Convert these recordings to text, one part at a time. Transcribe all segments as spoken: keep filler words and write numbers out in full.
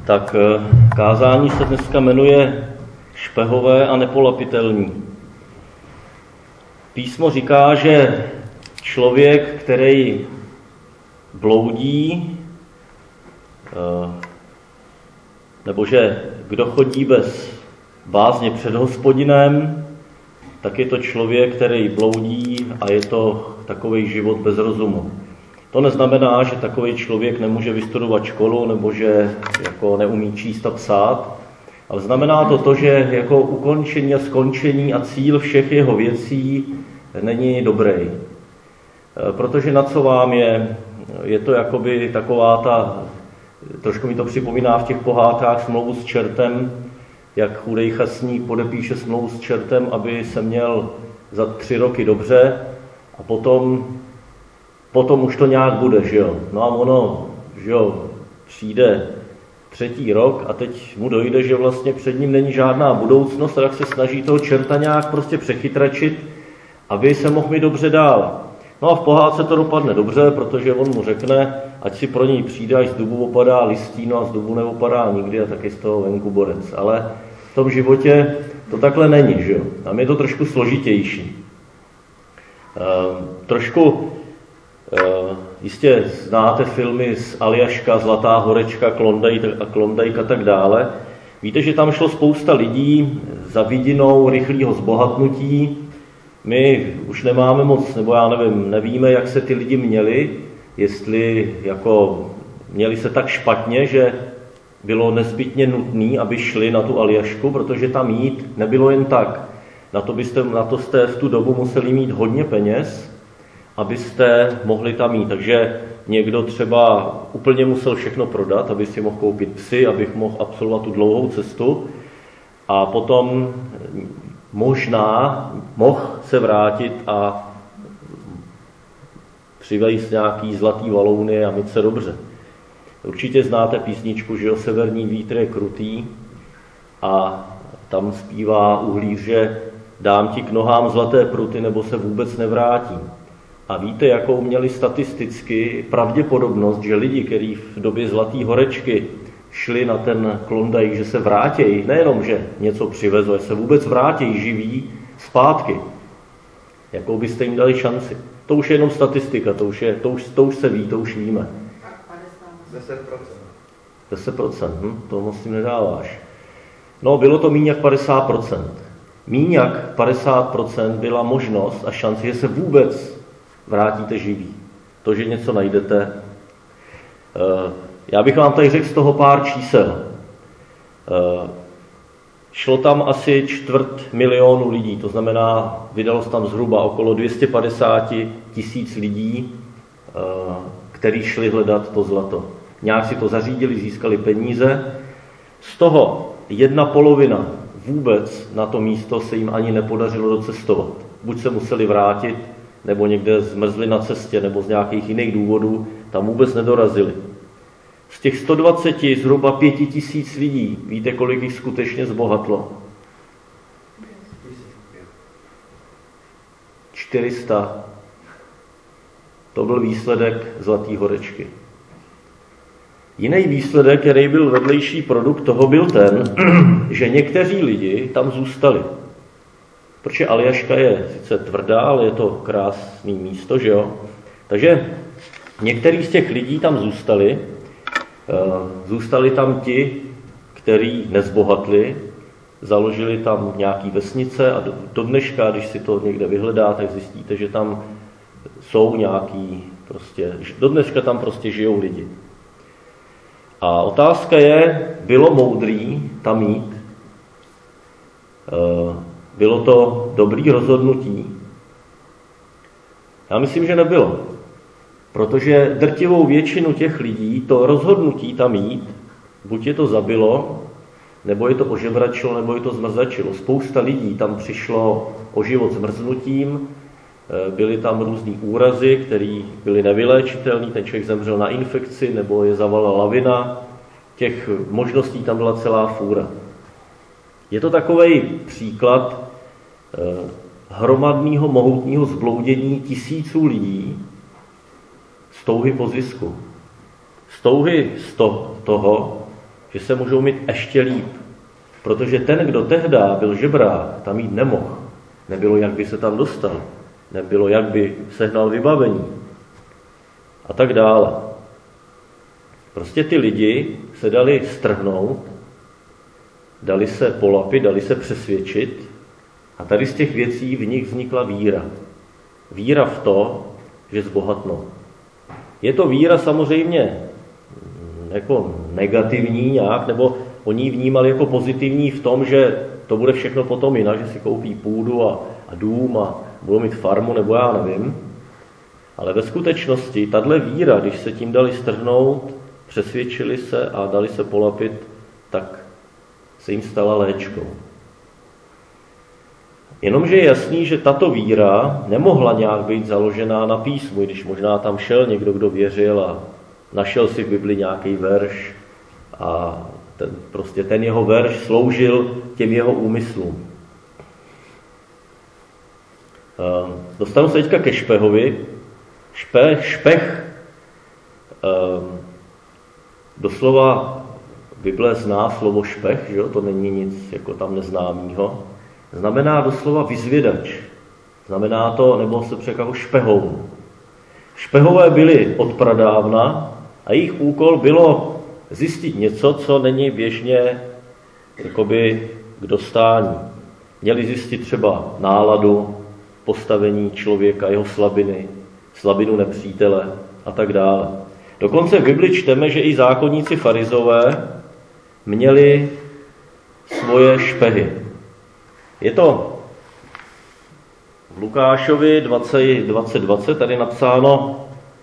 Tak kázání se dneska jmenuje Špehové a nepolapitelní. Písmo říká, že člověk, který bloudí, nebo že kdo chodí bez bázně před Hospodinem, tak je to člověk, který bloudí a je to takový život bez rozumu. To neznamená, že takový člověk nemůže vystudovat školu nebo že jako neumí číst a psát, ale znamená to to, že jako ukončení a skončení a cíl všech jeho věcí není dobrý. Protože na co vám je, je to jakoby taková ta, trošku mi to připomíná v těch pohádkách smlouvu s čertem, jak chudej chasník podepíše smlouvu s čertem, aby se měl za tři roky dobře a potom Potom už to nějak bude, že jo. No a ono, že jo, přijde třetí rok a teď mu dojde, že vlastně před ním není žádná budoucnost a tak se snaží toho čerta nějak prostě přechytračit, aby se mohl mít dobře dál. No a v pohádce to dopadne dobře, protože on mu řekne, ať si pro něj přijde, až z dubu opadá listíno a z dubu neopadá nikdy a taky z toho venku borec. Ale v tom životě to takhle není, že jo. Tam je to trošku složitější. Ehm, trošku Uh, jistě znáte filmy z Aljaška, Zlatá horečka, Klondike a Klondike a tak dále. Víte, že tam šlo spousta lidí za vidinou rychlého zbohatnutí. My už nemáme moc, nebo já nevím, nevíme, jak se ty lidi měli, jestli jako měli se tak špatně, že bylo nezbytně nutné, aby šli na tu Aljašku, protože tam jít nebylo jen tak. Na to, byste, na to jste v tu dobu museli mít hodně peněz, abyste mohli tam jít. Takže někdo třeba úplně musel všechno prodat, aby si mohl koupit psy, abych mohl absolvovat tu dlouhou cestu a potom možná mohl se vrátit a přivést nějaký zlatý valouny a mít se dobře. Určitě znáte písničku, že jo, Severní vítr je krutý a tam zpívá uhlíř, že dám ti k nohám zlaté pruty, nebo se vůbec nevrátím. A víte, jakou měli statisticky pravděpodobnost, že lidi, kteří v době Zlaté horečky šli na ten Klondike, že se vrátějí, nejenom, že něco přivezou, že se vůbec vrátějí živí zpátky. Jakou byste jim dali šanci? To už je jenom statistika, to už, je, to už, to už se ví, to už víme. deset procent. deset procent, hm? To moc tím nedáváš. No, bylo to míň jak padesát procent. Míň jak padesát procent byla možnost a šance, že se vůbec vrátíte živí. To, že něco najdete. Já bych vám tady řekl z toho pár čísel. Šlo tam asi čtvrt milionu lidí, to znamená, vydalo se tam zhruba okolo dvě stě padesát tisíc lidí, kteří šli hledat to zlato. Nějak si to zařídili, získali peníze. Z toho jedna polovina vůbec na to místo se jim ani nepodařilo docestovat. Buď se museli vrátit, nebo někde zmrzli na cestě, nebo z nějakých jiných důvodů, tam vůbec nedorazili. Z těch sto dvacet zhruba pět tisíc lidí, víte, kolik jich skutečně zbohatlo? čtyři sta. To byl výsledek Zlaté horečky. Jiný výsledek, který byl vedlejší produkt toho, byl ten, že někteří lidi tam zůstali. Protože Aljaška je sice tvrdá, ale je to krásné místo, že jo? Takže některý z těch lidí tam zůstali. Zůstali tam ti, kteří nezbohatli, založili tam nějaký vesnice a do, do dneška, když si to někde vyhledáte, tak zjistíte, že tam jsou nějaký, prostě, do dneška tam prostě žijou lidi. A otázka je, bylo moudrý tam jít? Bylo to dobrý rozhodnutí? Já myslím, že nebylo. Protože drtivou většinu těch lidí to rozhodnutí tam jít, buď je to zabilo, nebo je to ožebračilo, nebo je to zmrzačilo. Spousta lidí tam přišlo o život zmrznutím, byly tam různý úrazy, které byly nevyléčitelné, ten člověk zemřel na infekci, nebo je zavala lavina. Těch možností tam byla celá fůra. Je to takovej příklad eh, hromadného, mohutného zbloudění tisíců lidí z touhy po zisku. Z touhy z to, toho, že se můžou mít ještě líp. Protože ten, kdo tehda byl žebrák, tam jít nemohl. Nebylo, jak by se tam dostal. Nebylo, jak by sehnal vybavení. A tak dále. Prostě ty lidi se dali strhnout, dali se polapit, dali se přesvědčit a tady z těch věcí v nich vznikla víra. Víra v to, že zbohatnou. Je to víra samozřejmě jako negativní nějak, nebo oni ji vnímali jako pozitivní v tom, že to bude všechno potom jinak, že si koupí půdu a, a dům a budou mít farmu, nebo já nevím. Ale ve skutečnosti tahle víra, když se tím dali strhnout, přesvědčili se a dali se polapit, tak se jim stala léčkou. Jenomže je jasný, že tato víra nemohla nějak být založená na písmu, když možná tam šel někdo, kdo věřil a našel si v Bibli nějaký verš a ten, prostě ten jeho verš sloužil těm jeho úmyslům. Dostanu se teďka ke špehovi. Špe, špech, doslova Bible zná slovo špech, že jo? To není nic jako tam neznámýho. Znamená doslova vyzvědač. Znamená to, nebo se překládá špehoun. Špehové byli od pradávna a jejich úkol bylo zjistit něco, co není běžně jakoby k dostání. Měli zjistit třeba náladu, postavení člověka, jeho slabiny, slabinu nepřítele a tak dále. Dokonce v Bibli čteme, že i zákonníci farizové měli svoje špehy. Je to v Lukášovi dvacet dvacet, tady napsáno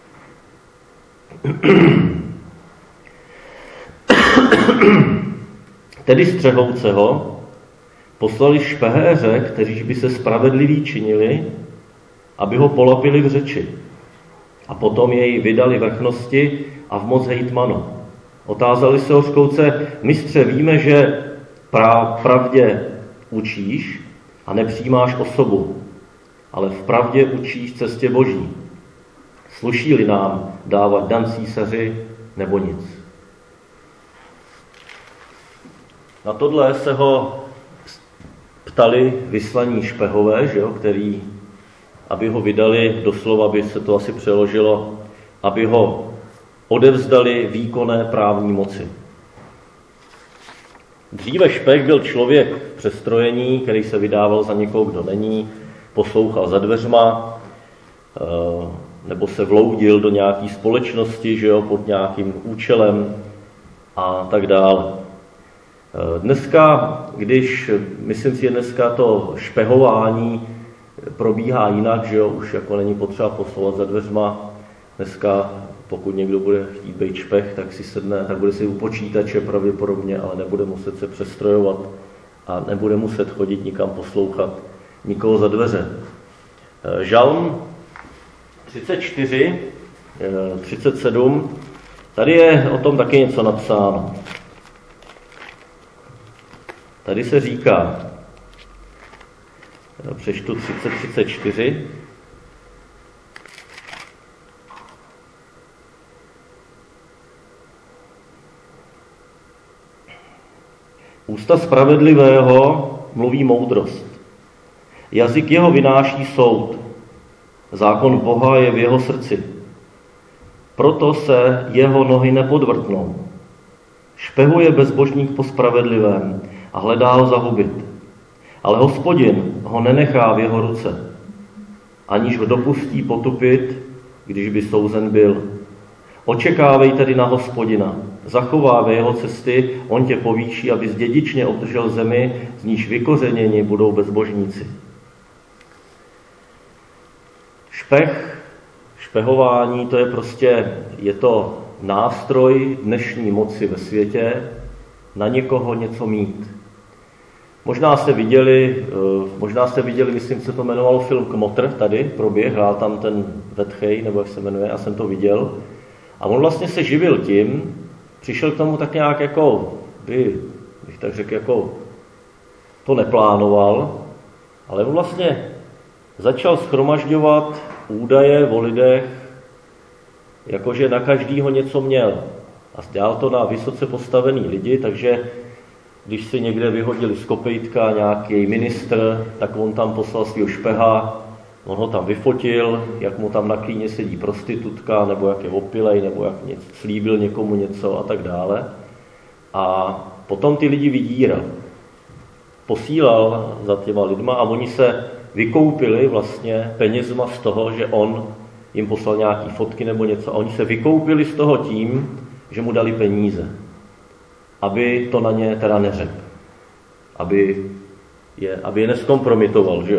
tedy střehouceho poslali špehéře, kteří by se spravedliví činili, aby ho polapili v řeči. A potom jej vydali vrchnosti a v moc hejtmanu. Otázali se ho škouce, mistře, víme, že pravdě učíš a nepřijímáš osobu, ale v pravdě učíš cestě Boží. Sluší-li nám dávat dan císaři nebo nic? Na tohle se ho ptali vyslaní špehové, že jo, který, aby ho vydali, doslova by se to asi přeložilo, aby ho odevzdali výkonné právní moci. Dříve špech byl člověk v přestrojení, který se vydával za někoho, kdo není, poslouchal za dveřma, nebo se vloudil do nějaké společnosti, že jo, pod nějakým účelem a tak dále. Dneska, když, myslím si, že dneska to špehování probíhá jinak, že jo, už jako není potřeba poslouchat za dveřma. Dneska, pokud někdo bude chtít být špech, tak si sedne, tak bude si u počítače pravděpodobně, ale nebude muset se přestrojovat a nebude muset chodit nikam poslouchat nikoho za dveře. Žalm třicet čtyři, třicet sedm, tady je o tom taky něco napsáno. Tady se říká, přečtu třicet třicet čtyři, ústa spravedlivého mluví moudrost. Jazyk jeho vynáší soud. Zákon Boha je v jeho srdci. Proto se jeho nohy nepodvrtnou. Špehuje bezbožník po spravedlivém a hledá ho zahubit. Ale Hospodin ho nenechá v jeho ruce, aniž ho dopustí potupit, když by souzen byl. Očekávej tedy na Hospodina, zachovávej jeho cesty, on tě povýší, aby dědičně obdržel zemi, z níž vykořeněni budou bezbožníci. Špech, špehování, to je prostě, je to nástroj dnešní moci ve světě na někoho něco mít. Možná jste viděli, možná jste viděli, myslím, se to jmenovalo film Kmotr, tady proběh, hrál tam ten Vetchej, nebo jak se jmenuje, já jsem to viděl. A on vlastně se živil tím, přišel k tomu tak nějak jako, by, bych tak řekl, jako to neplánoval, ale on vlastně začal shromažďovat údaje o lidech, jakože na každýho něco měl. A dělal to na vysoce postavený lidi, takže když si někde vyhodili z kopejtka nějaký ministr, tak on tam poslal svýho špeha, on ho tam vyfotil, jak mu tam na klíně sedí prostitutka, nebo jak je opilej, nebo jak něco, slíbil někomu něco a tak dále. A potom ty lidi vydíral. Posílal za těma lidma a oni se vykoupili vlastně penězma z toho, že on jim poslal nějaký fotky nebo něco. A oni se vykoupili z toho tím, že mu dali peníze. Aby to na ně teda neřekl. Aby je, aby je neskompromitoval, že jo.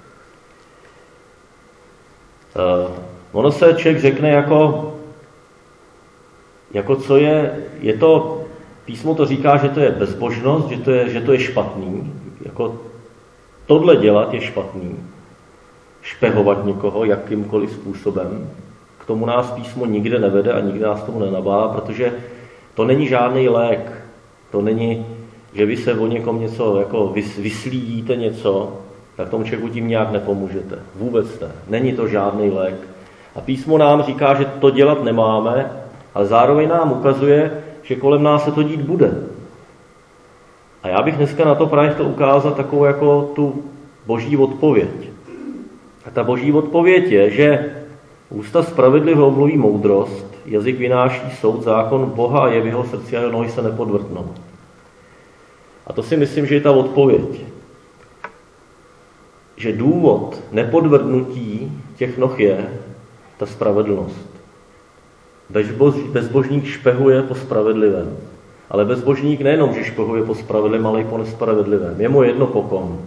Uh, ono se člověk řekne jako, jako co je, je to, písmo to říká, že to je bezbožnost, že to je, že to je špatný, jako tohle dělat je špatný, špehovat někoho jakýmkoliv způsobem, k tomu nás písmo nikde nevede a nikde nás tomu nenabádá, protože to není žádný lék, to není, že vy se o někom něco, jako vyslídíte něco, tak tomu člověku tím nějak nepomůžete. Vůbec ne. Není to žádný lék. A písmo nám říká, že to dělat nemáme, ale zároveň nám ukazuje, že kolem nás se to dít bude. A já bych dneska na to právě chtěl ukázat takovou jako tu boží odpověď. A ta boží odpověď je, že ústa spravedlivého mluví moudrost, jazyk vynáší soud, zákon Boha je v jeho srdci a jeho nohy se nepodvrtnou. A to si myslím, že je ta odpověď. Že důvod nepodvrtnutí těch noh je ta spravedlnost. Bezbožník špehuje po spravedlivém. Ale bezbožník nejenom, že špehuje po spravedlivém, ale i po nespravedlivém. Je mu jedno po kom.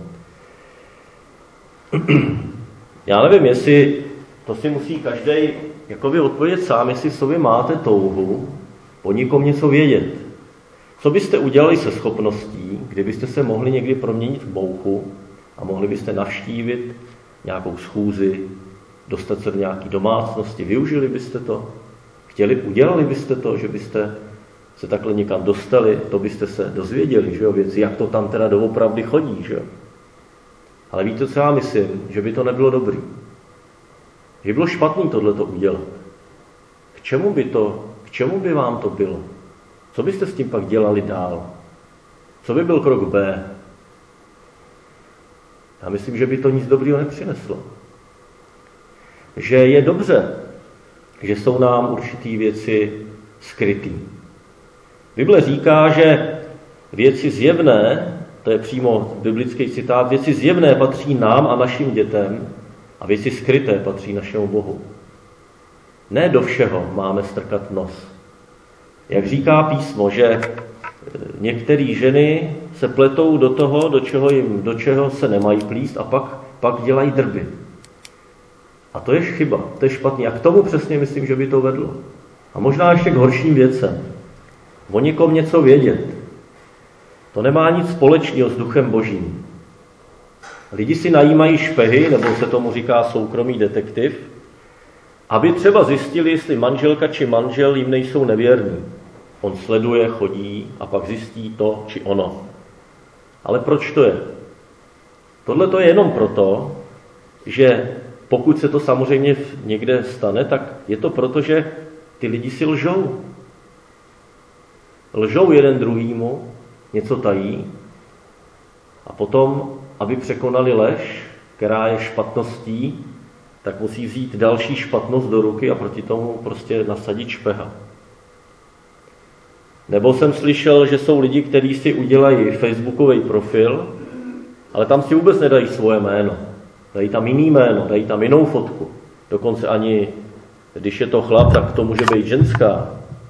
Já nevím, jestli to si musí každý jakoby odpovědět sám, jestli v sobě máte touhu po někom něco vědět. Co byste udělali se schopností, kdybyste se mohli někdy proměnit v mouchu a mohli byste navštívit nějakou schůzi, dostat se do nějaké domácnosti, využili byste to? Chtěli, udělali byste to, že byste se takhle někam dostali, to byste se dozvěděli, že jo, věci, jak to tam teda doopravdy chodí, že jo. Ale víte, co já myslím? Že by to nebylo dobrý. Že by bylo špatný tohleto udělat. K čemu by to, k čemu by vám to bylo? Co byste s tím pak dělali dál? Co by byl krok B? Já myslím, že by to nic dobrýho nepřineslo. Že je dobře, že jsou nám určitý věci skrytý. Bible říká, že věci zjevné, to je přímo biblický citát, věci zjevné patří nám a našim dětem a věci skryté patří našemu Bohu. Ne do všeho máme strkat nos. Jak říká písmo, že některé ženy se pletou do toho, do čeho, jim, do čeho se nemají plíst a pak, pak dělají drby. A to je chyba, to je špatný. A k tomu přesně myslím, že by to vedlo. A možná ještě k horším věcem. O někom něco vědět. To nemá nic společného s duchem božím. Lidi si najímají špehy, nebo se tomu říká soukromý detektiv, aby třeba zjistili, jestli manželka či manžel jim nejsou nevěrní. On sleduje, chodí a pak zjistí to či ono. Ale proč to je? Tohle to je jenom proto, že pokud se to samozřejmě někde stane, tak je to proto, že ty lidi si lžou. Lžou jeden druhýmu, něco tají a potom, aby překonali lež, která je špatností, tak musí vzít další špatnost do ruky a proti tomu prostě nasadit špeha. Nebo jsem slyšel, že jsou lidi, kteří si udělají facebookový profil, ale tam si vůbec nedají svoje jméno. Dají tam jiný jméno, dají tam jinou fotku. Dokonce ani, když je to chlap, tak to může být ženská.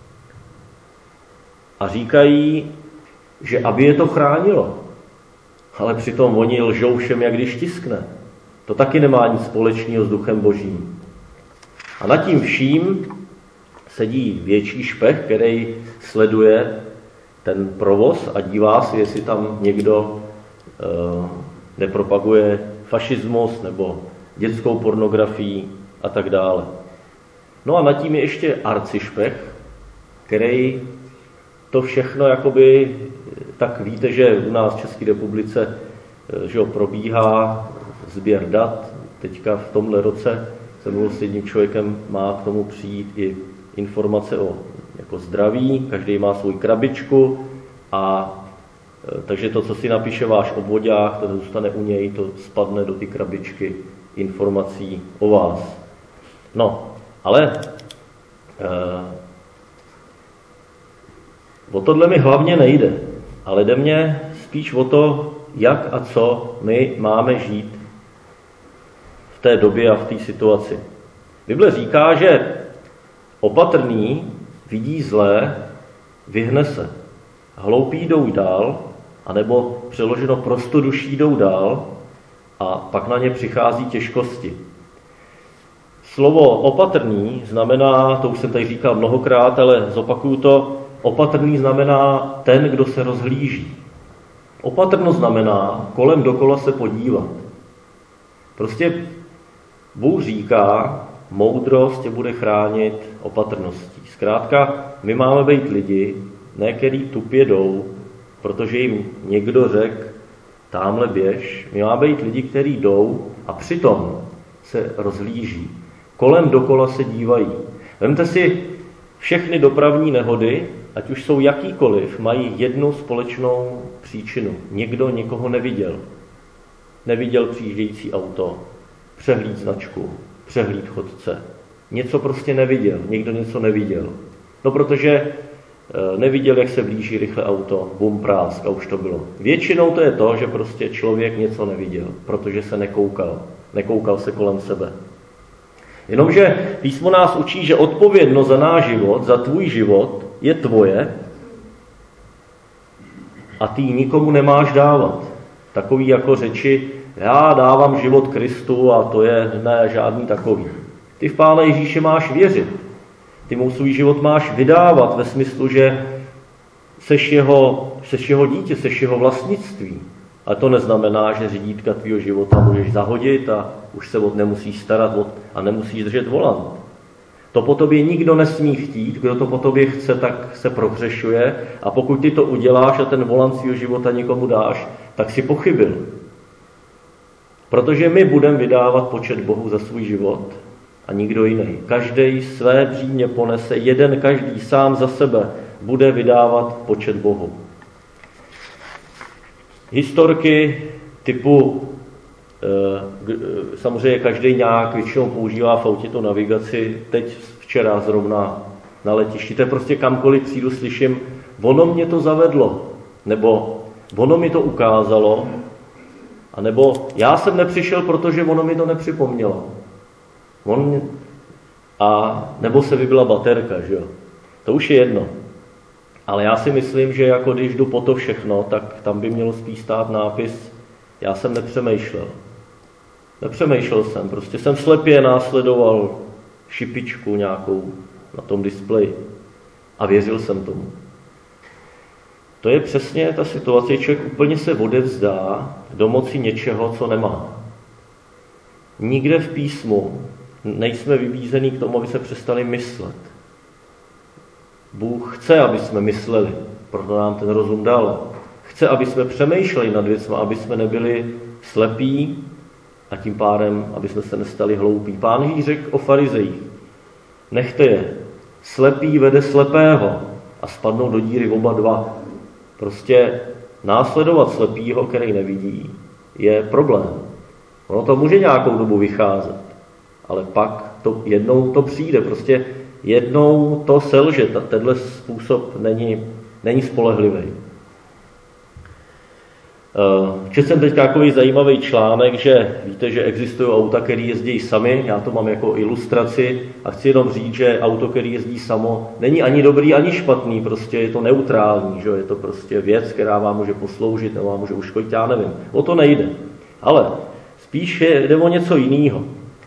A říkají, že aby je to chránilo. Ale přitom oni lžou všem, jak když tiskne. To taky nemá nic společného s duchem božím. A nad tím vším sedí větší špech, který sleduje ten provoz a dívá se, jestli tam někdo e, nepropaguje fašismus nebo dětskou pornografii a tak dále. No a nad tím je ještě arcišpech, který to všechno jakoby, tak víte, že u nás v České republice že jo, probíhá sběr dat. Teďka v tomhle roce jsem mluvil s jedním člověkem, má k tomu přijít i informace o jako zdraví, každý má svou krabičku a takže to, co si napíše váš obvodák, to zůstane u něj, to spadne do ty krabičky informací o vás. No, ale eh, o tohle mi hlavně nejde, ale jde mě spíš o to, jak a co my máme žít v té době a v té situaci. Bible říká, že opatrný vidí zlé, vyhne se. Hloupí jdou dál, anebo přeloženo prostoduší jdou dál a pak na ně přichází těžkosti. Slovo opatrný znamená, to už jsem tady říkal mnohokrát, ale zopakuju to, opatrný znamená ten, kdo se rozhlíží. Opatrnost znamená kolem dokola se podívat. Prostě Bůh říká, moudrost tě bude chránit opatrností. Zkrátka, my máme být lidi, ne který tupě jdou, protože jim někdo řekl, támhle běž. My máme být lidi, kteří jdou a přitom se rozhlíží. Kolem dokola se dívají. Vemte si, všechny dopravní nehody, ať už jsou jakýkoliv, mají jednu společnou příčinu. Někdo někoho neviděl. Neviděl přijíždějící auto, přehlíd značku, přehlíd chodce. Něco prostě neviděl, někdo něco neviděl. No protože neviděl, jak se blíží rychle auto, bum, prásk a už to bylo. Většinou to je to, že prostě člověk něco neviděl, protože se nekoukal. Nekoukal se kolem sebe. Jenomže písmo nás učí, že odpovědnost za náš život, za tvůj život je tvoje a ty ji nikomu nemáš dávat. Takový jako řeči, já dávám život Kristu a to je ne žádný takový. Ty v Pána Ježíše máš věřit. Ty mu svůj život máš vydávat ve smyslu, že seš jeho, seš jeho dítě, seš jeho vlastnictví. Ale to neznamená, že řídítka tvýho života můžeš zahodit a už se od nemusíš starat od, a nemusíš držet volant. To po tobě nikdo nesmí chtít, kdo to po tobě chce, tak se prohřešuje a pokud ty to uděláš a ten volant svýho života někomu dáš, tak si pochybil. Protože my budeme vydávat počet Bohu za svůj život a nikdo jiný. Každý své břímě ponese, jeden každý sám za sebe bude vydávat počet Bohu. Historky typu, e, samozřejmě každý nějak většinou používá v autě tu navigaci, teď včera zrovna na letišti, to je prostě kamkoliv přijdu, slyším, ono mě to zavedlo, nebo ono mi to ukázalo, anebo já jsem nepřišel, protože ono mi to nepřipomnělo. On mě, a nebo se vybila baterka, že jo. To už je jedno. Ale já si myslím, že jako když jdu po to všechno, tak tam by mělo spíš stát nápis, já jsem nepřemýšlel. Nepřemýšlel jsem, prostě jsem slepě následoval šipičku nějakou na tom displeji a věřil jsem tomu. To je přesně ta situace, člověk úplně se odevzdá do moci něčeho, co nemá. Nikde v písmu nejsme vybízení k tomu, aby se přestali myslet. Bůh chce, aby jsme mysleli, proto nám ten rozum dal. Chce, aby jsme přemýšleli nad věcmi, aby jsme nebyli slepí a tím pádem, aby jsme se nestali hloupí. Pán Ježíš řekl o farizejích, nechte je, slepý vede slepého a spadnou do díry oba dva. Prostě následovat slepýho, který nevidí, je problém. Ono to může nějakou dobu vycházet, ale pak to, jednou to přijde. Prostě jednou to selže. Tenhle způsob není, není spolehlivý. Četl jsem teď takový zajímavý článek, že víte, že existují auta, které jezdí sami, já to mám jako ilustraci a chci jenom říct, že auto, které jezdí samo, není ani dobrý, ani špatný, prostě je to neutrální, že? Je to prostě věc, která vám může posloužit nebo vám může uškodit, já nevím. O to nejde. Ale spíš jde o něco jiného.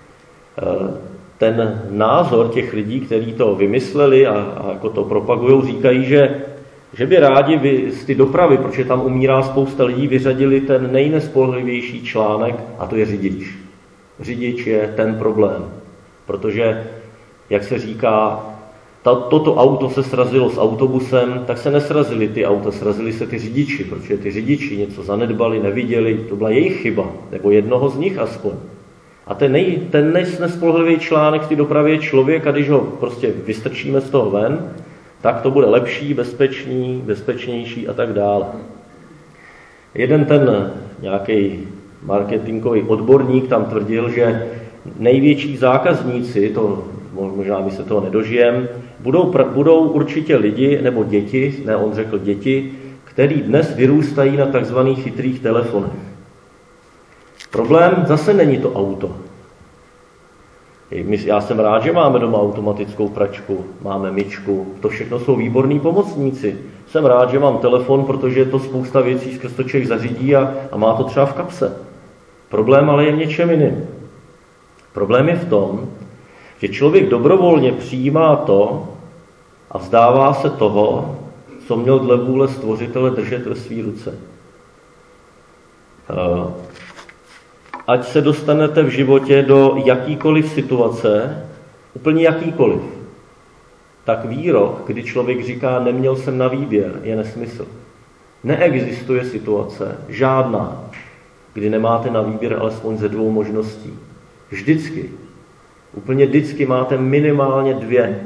Ten názor těch lidí, kteří to vymysleli a, a jako to propagují, říkají, že že by rádi vy, z ty dopravy, protože tam umírá spousta lidí, vyřadili ten nejnespolehlivější článek, a to je řidič. Řidič je ten problém, protože, jak se říká, ta, toto auto se srazilo s autobusem, tak se nesrazili ty auta, srazili se ty řidiči, protože ty řidiči něco zanedbali, neviděli, to byla jejich chyba, nebo jednoho z nich aspoň. A ten, nej, ten nejnespolehlivý článek v té dopravě je člověk, a když ho prostě vystrčíme z toho ven, tak to bude lepší, bezpečný, bezpečnější a tak dále. Jeden ten nějaký marketingový odborník tam tvrdil, že největší zákazníci, to možná my se toho nedožijem, budou, budou určitě lidi nebo děti, ne, on řekl děti, který dnes vyrůstají na takzvaných chytrých telefonech. Problém zase není to auto. Já jsem rád, že máme doma automatickou pračku, máme myčku, to všechno jsou výborní pomocníci. Jsem rád, že mám telefon, protože je to spousta věcí, skrz to člověk zařídí a, a má to třeba v kapse. Problém ale je v něčem jiným. Problém je v tom, že člověk dobrovolně přijímá to a vzdává se toho, co měl dle vůle Stvořitele držet ve své ruce. Ať se dostanete v životě do jakýkoliv situace, úplně jakýkoliv, tak výrok, kdy člověk říká, neměl jsem na výběr, je nesmysl. Neexistuje situace, žádná, kdy nemáte na výběr alespoň ze dvou možností. Vždycky, úplně vždycky máte minimálně dvě.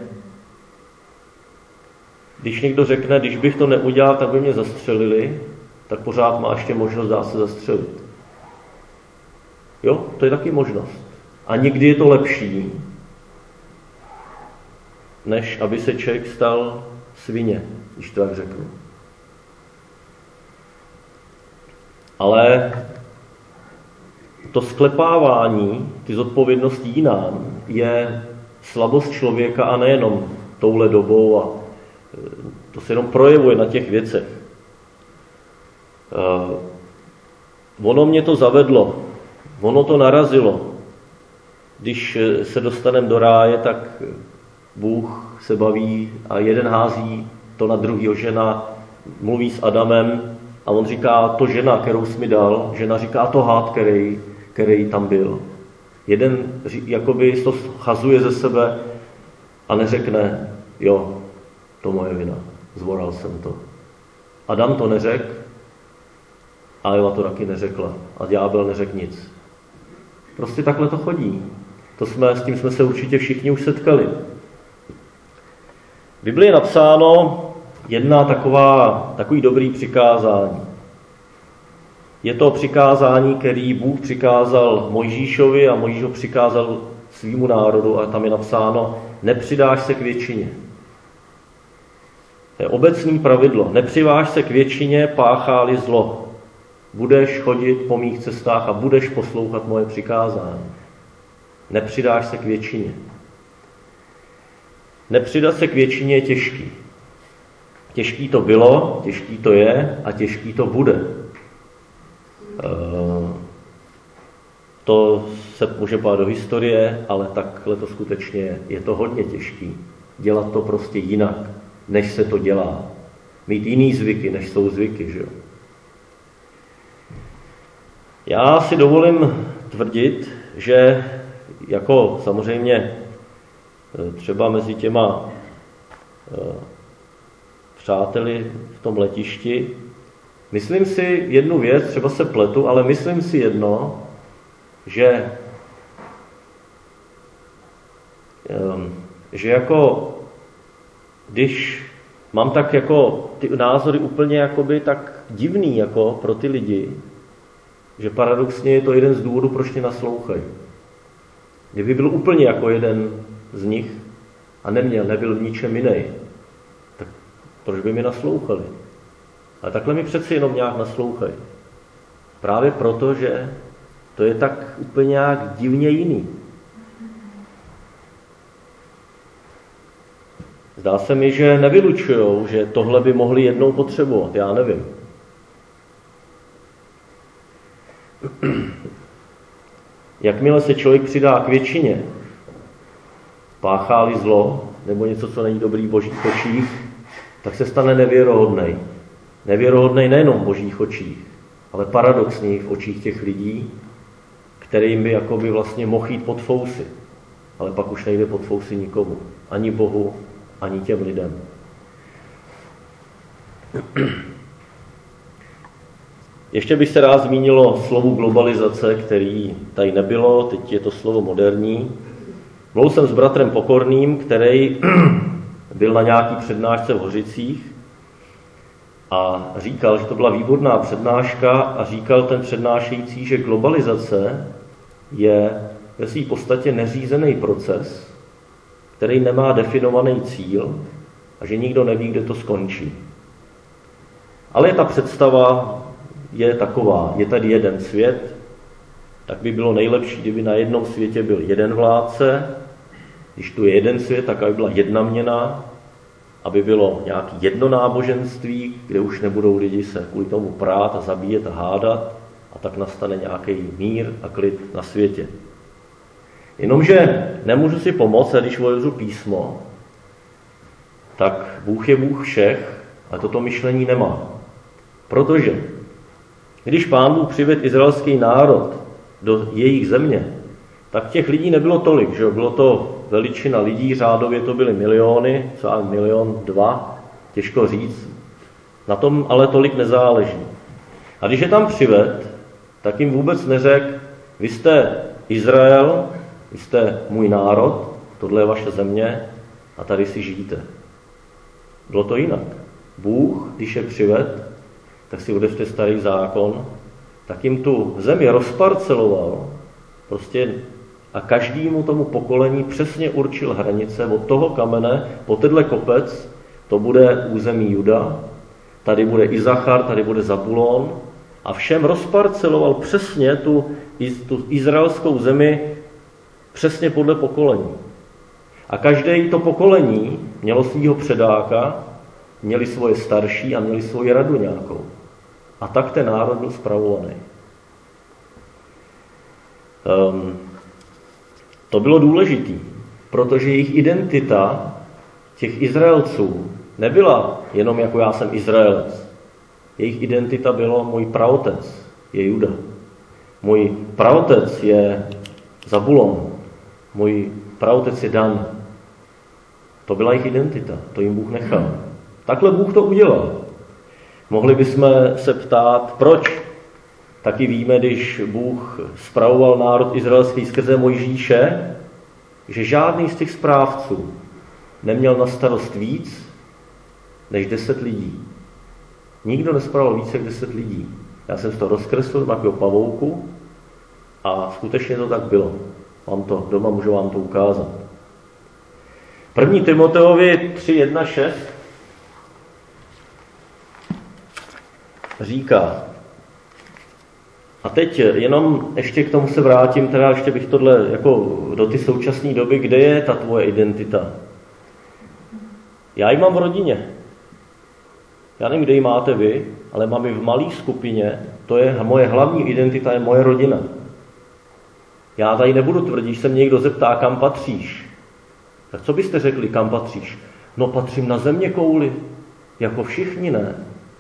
Když někdo řekne, když bych to neudělal, tak by mě zastřelili, tak pořád má ještě možnost dá se zastřelit. Jo, to je taky možnost. A někdy je to lepší, než aby se člověk stal svině, když to tak řeknu. Ale to sklepávání, ty zodpovědnosti jinám, je slabost člověka a nejenom touhle dobou a to se jenom projevuje na těch věcech. Ono mě to zavedlo, ono to narazilo. Když se dostaneme do ráje, tak Bůh se baví a jeden hází to na druhýho, žena mluví s Adamem a on říká, to žena, kterou jsi mi dal, žena říká, to hád, který, který tam byl. Jeden jakoby to chazuje ze sebe a neřekne, jo, to moje vina, zvoral jsem to. Adam to neřekl a Eva to taky neřekla a ďábel neřekl nic. Prostě takhle to chodí. To jsme, s tím jsme se určitě všichni už setkali. V Biblii je napsáno jedna taková, takový dobrý přikázání. Je to přikázání, který Bůh přikázal Mojžíšovi a Mojžíš ho přikázal svýmu národu a tam je napsáno, nepřidáš se k většině. To je obecné pravidlo. Nepřiváž se k většině, páchá-li zlo. Budeš chodit po mých cestách a budeš poslouchat moje přikázání. Nepřidáš se k většině. Nepřidat se k většině je těžký. Těžký to bylo, těžký to je a těžký to bude. To se může pát do historie, ale takhle to skutečně je. Je to hodně těžký. Dělat to prostě jinak, než se to dělá. Mít jiný zvyky, než jsou zvyky, že jo? Já si dovolím tvrdit, že jako samozřejmě třeba mezi těma přáteli v tom letišti, myslím si jednu věc, třeba se pletu, ale myslím si jedno, že, že jako když mám tak jako ty názory úplně jakoby tak divný jako pro ty lidi, že paradoxně je to jeden z důvodů, proč mě naslouchají. Kdyby byl úplně jako jeden z nich a neměl, nebyl v ničem jiný, tak proč by mi naslouchali? Ale takhle mi přeci jenom nějak naslouchají. Právě proto, že to je tak úplně nějak divně jiný. Zdá se mi, že nevylučujou, že tohle by mohli jednou potřebovat, já nevím. Jakmile se člověk přidá k většině, páchá-li zlo, nebo něco, co není dobrý v božích očích, tak se stane nevěrohodnej. Nevěrohodnej nejenom v božích očích, ale paradoxní v očích těch lidí, kterým by jakoby vlastně mohl jít pod fousy. Ale pak už nejde pod fousy nikomu. Ani Bohu, ani těm lidem. Ještě bych se rád zmínilo slovo globalizace, který tady nebylo, teď je to slovo moderní. Mluvil jsem s bratrem Pokorným, který byl na nějaký přednášce v Hořicích a říkal, že to byla výborná přednáška a říkal ten přednášející, že globalizace je ve své podstatě neřízený proces, který nemá definovaný cíl a že nikdo neví, kde to skončí. Ale ta představa je taková, je tady jeden svět, tak by bylo nejlepší, kdyby na jednom světě byl jeden vládce, když tu je jeden svět, tak aby byla jedna měna, aby bylo nějaké jedno náboženství, kde už nebudou lidi se kvůli tomu prát a zabíjet a hádat a tak nastane nějaký mír a klid na světě. Jenomže nemůžu si pomoct, a když otevřu písmo, tak Bůh je Bůh všech, ale toto myšlení nemá. Protože když Pán Bůh přivedl izraelský národ do jejich země, tak těch lidí nebylo tolik, že bylo to veličina lidí, řádově to byly miliony, třeba milion, dva, těžko říct. Na tom ale tolik nezáleží. A když je tam přived, tak jim vůbec neřekl, vy jste Izrael, vy jste můj národ, tohle je vaše země a tady si žijte. Bylo to jinak. Bůh, když je přived, tak si odevřte starý zákon, tak jim tu zemi rozparceloval prostě a každému tomu pokolení přesně určil hranice od toho kamene po tenhle kopec, to bude území Juda, tady bude Izachar, tady bude Zabulon a všem rozparceloval přesně tu, tu izraelskou zemi přesně podle pokolení. A každé to pokolení mělo svýho předáka, měli svoje starší a měli svoji radu nějakou. A tak ten národ byl spravovaný. Um, to bylo důležité, protože jejich identita těch Izraelců nebyla jenom jako já jsem Izraelec. Jejich identita bylo můj praotec je Juda. Můj praotec je Zabulon. Můj praotec je Dan. To byla jejich identita, to jim Bůh nechal. Takhle Bůh to udělal. Mohli bychom se ptát, proč? Taky víme, když Bůh spravoval národ izraelský skrze Mojžíše, že žádný z těch správců neměl na starost víc než deset lidí. Nikdo nespravoval více než deset lidí. Já jsem to rozkreslil takového pavouku a skutečně to tak bylo. Mám to doma, můžu vám to ukázat. První Timoteovi tři jedna šest říká, a teď jenom ještě k tomu se vrátím, teda ještě bych tohle jako do ty současné doby, kde je ta tvoje identita? Já ji mám v rodině. Já nevím, kde ji máte vy, ale mám ji v malé skupině, to je moje hlavní identita, je moje rodina. Já tady nebudu tvrdit, když se mě někdo zeptá, kam patříš. Tak co byste řekli, kam patříš? No patřím na zeměkouli, jako všichni, ne?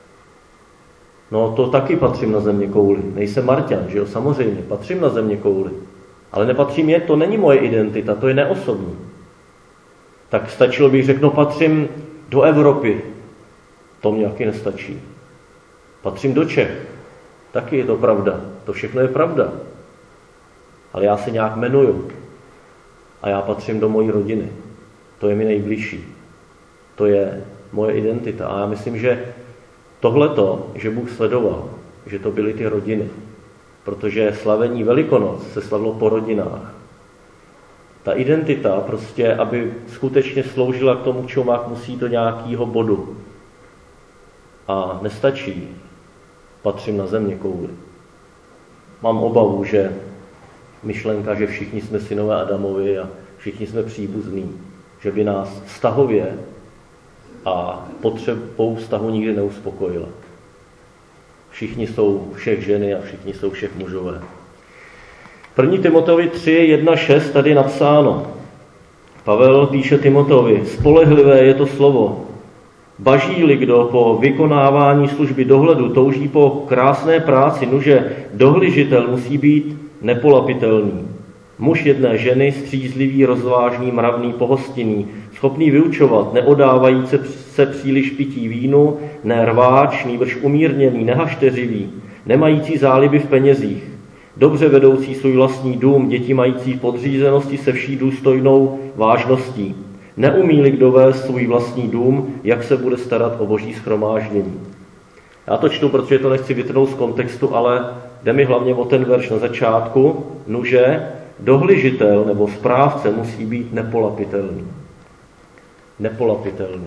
No to taky patřím na zeměkouli. Nejsem Marťan, že jo? Samozřejmě, patřím na zeměkouli. Ale nepatřím je, to není moje identita, to je neosobní. Tak stačilo bych řekl, no patřím do Evropy. To mě taky nestačí. Patřím do Čech. Taky je to pravda. To všechno je pravda. Ale já se nějak jmenuju. A já patřím do mojí rodiny. To je mi nejbližší. To je moje identita. A já myslím, že tohleto, že Bůh sledoval, že to byly ty rodiny. Protože slavení Velikonoc se slavilo po rodinách. Ta identita prostě, aby skutečně sloužila k tomu, čemu musí do nějakého bodu. A nestačí. Patřím na zeměkouli. Mám obavu, že myšlenka, že všichni jsme synové Adamovi a všichni jsme příbuzní, že by nás vztahově a potřebou vztahu nikdy neuspokojila. Všichni jsou všech ženy a všichni jsou všech mužové. první Timoteovi tři jedna šest tady napsáno. Pavel píše Timoteovi, spolehlivé je to slovo. Baží-li kdo po vykonávání služby dohledu touží po krásné práci, nuže dohlížitel musí být nepolapitelný. Muž jedné ženy, střízlivý, rozvážný, mravný, pohostinný, schopný vyučovat, neodávající se příliš pití vínu, ne rváč, nýbrž umírněný, nehašteřivý, nemající záliby v penězích, dobře vedoucí svůj vlastní dům, děti mající v podřízenosti se vší důstojnou vážností, Neumí-li kdo vést svůj vlastní dům, jak se bude starat o boží shromáždění. Já to čtu, protože to nechci vytrhnout z kontextu, ale jde mi hlavně o ten verš na začátku, nuže dohlížitel nebo správce musí být nepolapitelný. Nepolapitelný.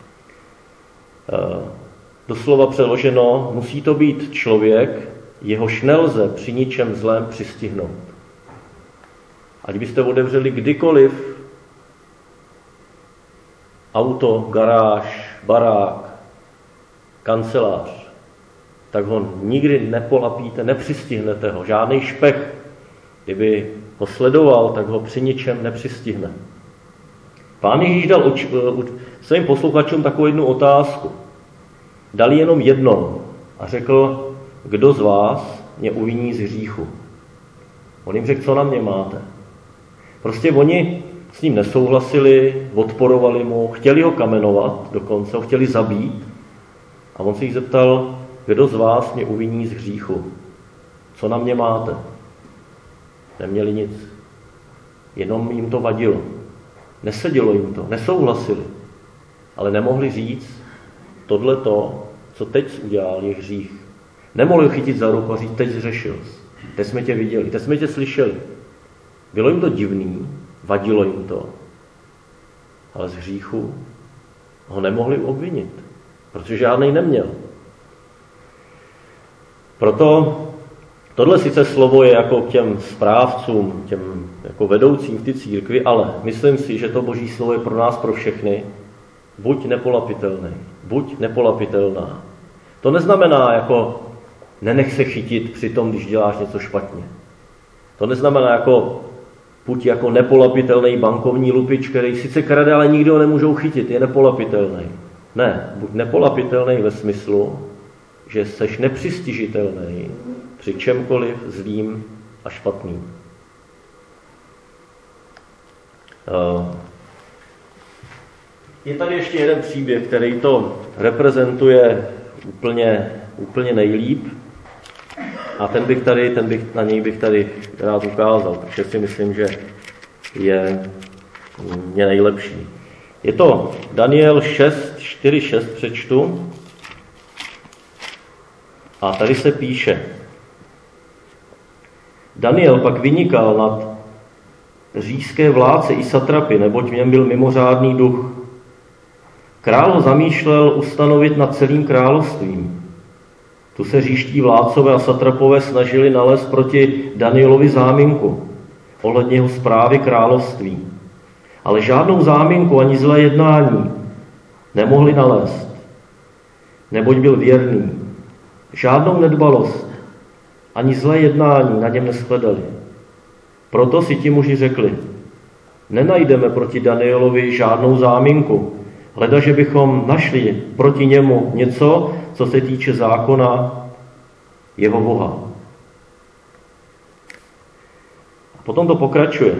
E, doslova přeloženo, musí to být člověk, jehož nelze při ničem zlém přistihnout. Ať byste otevřeli kdykoliv auto, garáž, barák, kancelář, tak ho nikdy nepolapíte, nepřistihnete ho. Žádný špech, kdyby ho sledoval, tak ho při ničem nepřistihne. Pán Ježíš dal uč, uh, svým posluchačům takovou jednu otázku. Dal jenom jednou a řekl, kdo z vás mě uviní z hříchu. On jim řekl, co na mě máte. Prostě oni s ním nesouhlasili, odporovali mu, chtěli ho kamenovat dokonce, ho chtěli zabít. A on se jich zeptal, kdo z vás mě uviní z hříchu. Co na mě máte? Neměli nic. Jenom jim to vadilo. Nesedělo jim to, nesouhlasili. Ale nemohli říct, tohle to, co teď udělal, je hřích. Nemohli chytit za ruku a říct, teď zřešil jsi. Teď jsme tě viděli, teď jsme tě slyšeli. Bylo jim to divný, vadilo jim to. Ale z hříchu ho nemohli obvinit, protože žádnej neměl. Proto tohle sice slovo je jako k těm správcům, těm jako vedoucím v té církvi, ale myslím si, že to boží slovo je pro nás, pro všechny. Buď nepolapitelný, buď nepolapitelná. To neznamená jako nenech se chytit při tom, když děláš něco špatně. To neznamená jako buď jako nepolapitelný bankovní lupič, který sice krade, ale nikdo ho nemůžou chytit, je nepolapitelný. Ne, buď nepolapitelný ve smyslu, že seš nepřistižitelný při čemkoliv zlým a špatným. Je tady ještě jeden příběh, který to reprezentuje úplně, úplně nejlíp. A ten bych tady, ten bych, na něj bych tady rád ukázal, protože si myslím, že je, je nejlepší. Je to Daniel šest, čtyři, šest přečtu. A tady se píše. Daniel pak vynikal nad říšské vládce i satrapy, neboť v něm byl mimořádný duch. Král ho zamýšlel ustanovit nad celým královstvím. Tu se říští vládcové a satrapové snažili nalézt proti Danielovi záminku ohledně jeho správy království. Ale žádnou záminku ani zlé jednání nemohli nalézt, neboť byl věrný. Žádnou nedbalost ani zlé jednání na něm neshledali. Proto si ti muži řekli, nenajdeme proti Danielovi žádnou záminku, hleda, že bychom našli proti němu něco, co se týče zákona jeho Boha. A potom to pokračuje.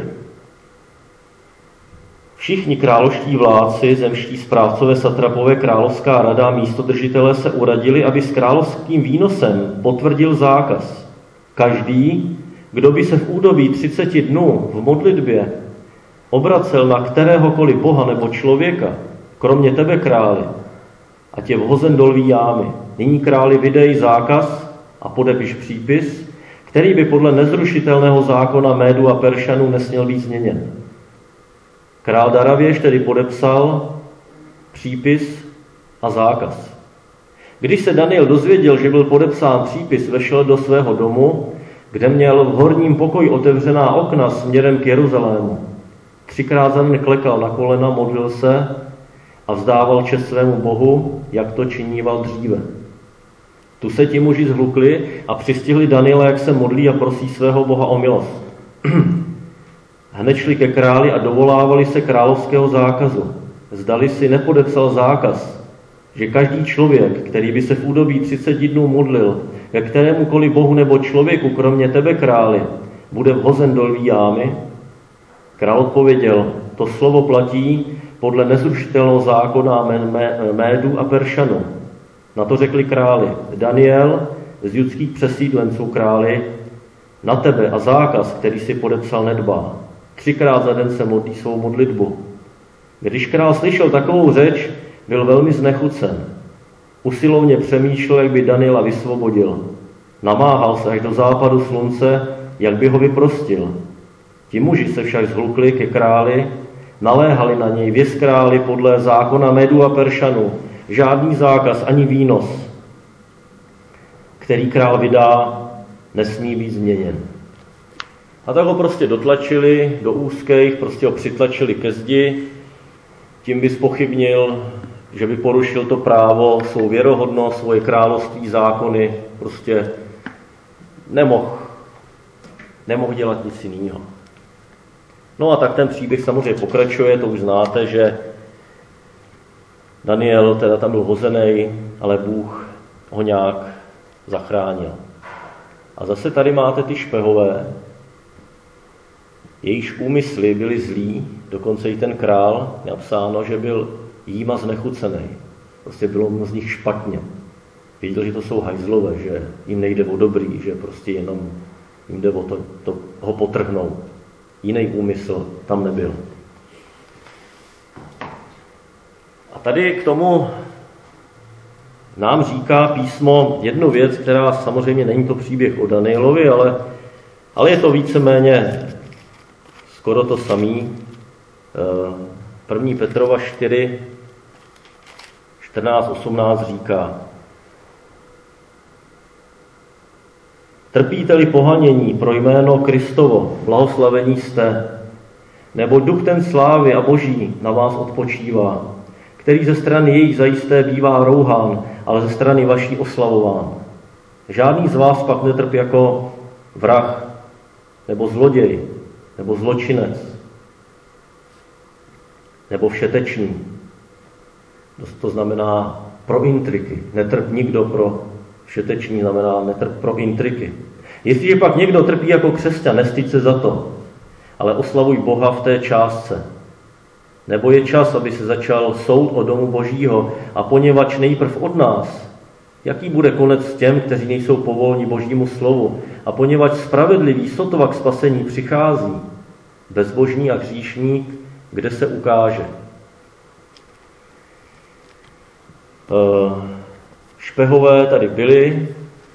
Všichni královští vládci, zemští správcové, satrapové, královská rada a místodržitelé se uradili, aby s královským výnosem potvrdil zákaz. Každý, kdo by se v údobí třiceti dnů v modlitbě obracel na kteréhokoliv boha nebo člověka, kromě tebe, králi, ať je vhozen do lví jámy. Nyní králi vydej zákaz a podepiš přípis, který by podle nezrušitelného zákona Médu a Peršanů nesměl být změněn. Král Daravěš tedy podepsal přípis a zákaz. Když se Daniel dozvěděl, že byl podepsán přípis, vešel do svého domu, kde měl v horním pokoji otevřená okna směrem k Jeruzalému. Třikrát za den klekal na kolena, modlil se a vzdával čest svému Bohu, jak to činíval dříve. Tu se ti muži zhlukli a přistihli Daniela, jak se modlí a prosí svého Boha o milost. Hned šli ke králi a dovolávali se královského zákazu. Zdali si nepodepsal zákaz, že každý člověk, který by se v údobí třiceti dnů modlil ke kterémukoliv bohu nebo člověku, kromě tebe, králi, bude vhozen do lví jámy? Král odpověděl, to slovo platí podle nezrušitelného zákona Médu a Peršanů. Na to řekli králi, Daniel z judských přesídlenců králi, na tebe a zákaz, který si podepsal, nedbá. Třikrát za den se modlí svou modlitbu. Když král slyšel takovou řeč, byl velmi znechucen. Usilovně přemýšlel, jak by Daniela vysvobodil. Namáhal se až do západu slunce, jak by ho vyprostil. Ti muži se však zhlukli ke králi, naléhali na něj: věz králi podle zákona Medu a Peršanů, žádný zákaz ani výnos, který král vydá, nesmí být změněn. A tak ho prostě dotlačili do úzkých, prostě ho přitlačili ke zdi, tím by zpochybnil, že by porušil to právo, svou věrohodnost, svoje království, zákony, prostě nemohl, nemohl dělat nic jiného. No a tak ten příběh samozřejmě pokračuje, to už znáte, že Daniel teda tam byl hozený, ale Bůh ho nějak zachránil. A zase tady máte ty špehové, jejichž úmysly byly zlí, dokonce i ten král, napsáno, že byl jíma znechucený. Prostě bylo mu z nich špatně. Věděl, že to jsou hajzlové, že jim nejde o dobrý, že prostě jenom jim jde o to, to ho potrhnout. Jiný úmysl tam nebyl. A tady k tomu nám říká písmo jednu věc, která samozřejmě není to příběh o Danielovi, ale, ale je to víceméně skoro to samý. první Petrova čtyři, čtrnáct osmnáct říká: Trpíte-li pohanění pro jméno Kristovo, blahoslavení jste, neboť duch ten slávy a boží na vás odpočívá, který ze strany jejich zajisté bývá rouhán, ale ze strany vaší oslavován. Žádný z vás pak netrpí jako vrah, nebo zloděj, nebo zločinec, nebo všetečný. To znamená pro intriky. Netrp nikdo pro všetečný, znamená netrp pro intriky. Jestliže pak někdo trpí jako křesťan, nestyď se za to, ale oslavuj Boha v té částce. Nebo je čas, aby se začal soud o domu Božího, a poněvadž nejprv od nás, jaký bude konec těm, kteří nejsou povolní Božímu slovu, a poněvadž spravedlivý sotva k spasení přichází, bezbožný a hříšník, kde se ukáže. Špehové tady byli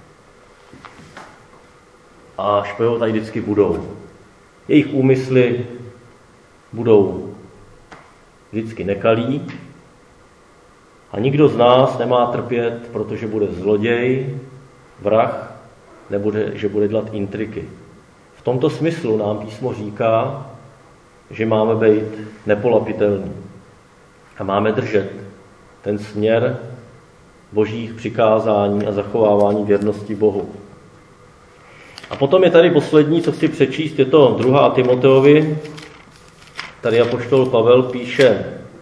a špehové tady vždycky budou. Jejich úmysly budou vždycky nekalí a nikdo z nás nemá trpět, protože bude zloděj, vrah, nebo že bude dělat intriky. V tomto smyslu nám písmo říká, že máme být nepolapitelní a máme držet ten směr božích přikázání a zachovávání věrnosti Bohu. A potom je tady poslední, co chci přečíst, je to druhá Timoteovi. Tady apoštol Pavel píše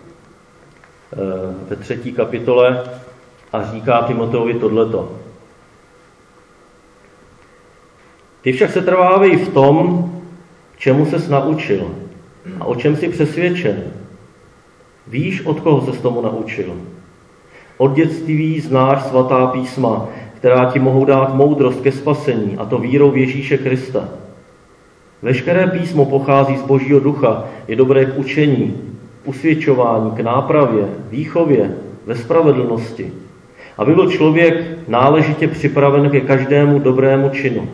ve třetí kapitole a říká Timoteovi tohleto. Ty však se trvávej v tom, čemu ses naučil a o čem jsi přesvědčen. Víš, od koho ses tomu naučil. Od dětství znáš svatá písma, která ti mohou dát moudrost ke spasení, a to vírou v Ježíše Krista. Veškeré písmo pochází z Božího ducha, je dobré k učení, usvědčování, k nápravě, výchově, ve spravedlnosti, aby byl člověk náležitě připraven ke každému dobrému činu.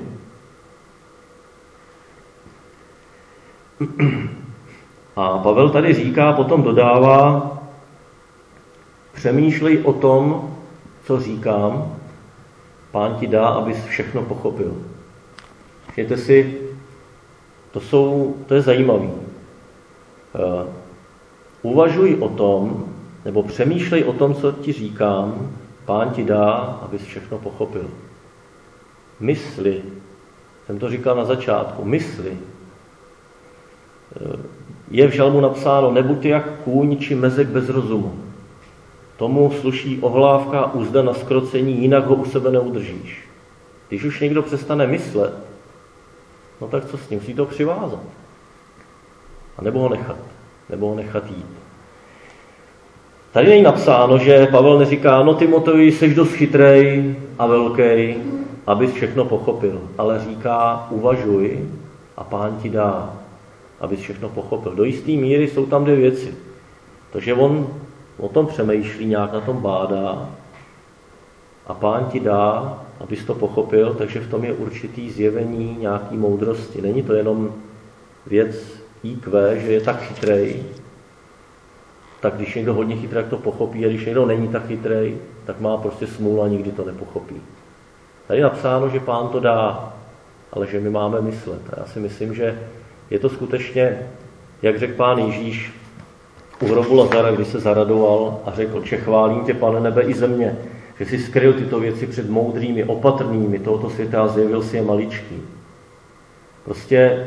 A Pavel tady říká, potom dodává, přemýšlej o tom, co říkám, Pán ti dá, abys všechno pochopil. Všimněte si, to, jsou, to je zajímavý. Uh, uvažuj o tom, nebo přemýšlej o tom, co ti říkám, Pán ti dá, abys všechno pochopil. Mysli, jsem to říkal na začátku, mysli. Uh, je v žalmu napsáno, nebuď jak kůň či mezek bez rozumu. Tomu sluší ohlávka úzda na zkrocení, jinak ho u sebe neudržíš. Když už někdo přestane myslet, no tak co s ním? Musí to přivázat. A nebo ho nechat. Nebo ho nechat jít. Tady není napsáno, že Pavel neříká, no Timoteji, seš dost chytrej a velký, abys všechno pochopil. Ale říká, uvažuj a Pán ti dá, abys všechno pochopil. Do jisté míry jsou tam dvě věci. Takže on o tom přemýšlí, nějak na tom bádá a Pán ti dá, abys to pochopil, takže v tom je určitý zjevení nějaký moudrosti. Není to jenom věc í kvé, že je tak chytrej, tak když někdo hodně chytrý, tak to pochopí, a když někdo není tak chytrej, tak má prostě smůlu a nikdy to nepochopí. Tady je napsáno, že Pán to dá, ale že my máme myslet. A já si myslím, že je to skutečně, jak řekl Pán Ježíš u hrobu Lazara, když se zaradoval a řekl, Otče, chválím tě, Pane nebe i země, že jsi skryl tyto věci před moudrými, opatrnými tohoto světa a zjevil si je maličký. Prostě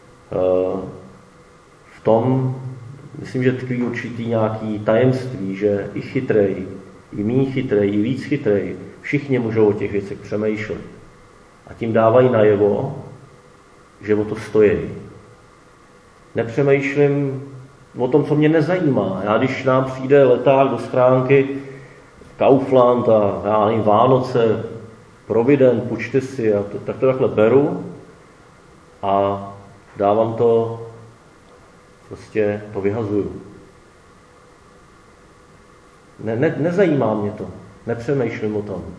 v tom, myslím, že tkví určitý nějaký tajemství, že i chytrej, i míň chytrej, i víc chytrej, všichni můžou o těch věcech přemýšlet. A tím dávají najevo, že o to stojí. Nepřemýšlím o tom, co mě nezajímá. Já když nám přijde leták do schránky Kaufland a já nevím, Vánoce, Provident, půjčte si, a to, tak to takhle beru a dávám to, prostě to vyhazuju. Ne, ne, nezajímá mě to, nepřemýšlím o tom.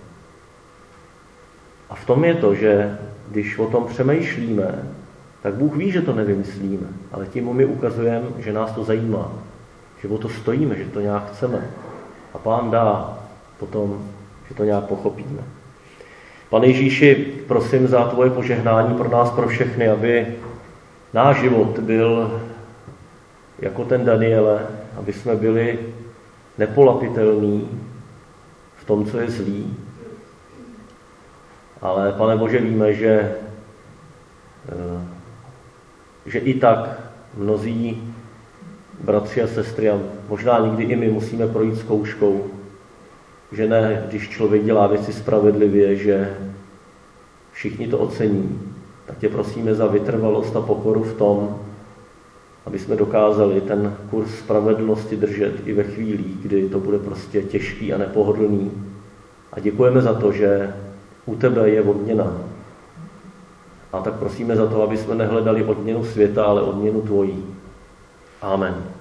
A v tom je to, že když o tom přemýšlíme, tak Bůh ví, že to nevymyslíme, ale tím mu my ukazujeme, že nás to zajímá, že o to stojíme, že to nějak chceme. A Pán dá potom, že to nějak pochopíme. Pane Ježíši, prosím za tvoje požehnání pro nás, pro všechny, aby náš život byl jako ten Daniele, aby jsme byli nepolapitelní v tom, co je zlý. Ale, Pane Bože, víme, že, že i tak mnozí bratři a sestry, a možná někdy i my musíme projít zkouškou, že ne, když člověk dělá věci spravedlivě, že všichni to ocení. Tak tě prosíme za vytrvalost a pokoru v tom, aby jsme dokázali ten kurz spravedlnosti držet i ve chvílích, kdy to bude prostě těžký a nepohodlný. A děkujeme za to, že u tebe je odměna. A tak prosíme za to, aby jsme nehledali odměnu světa, ale odměnu tvojí. Amen.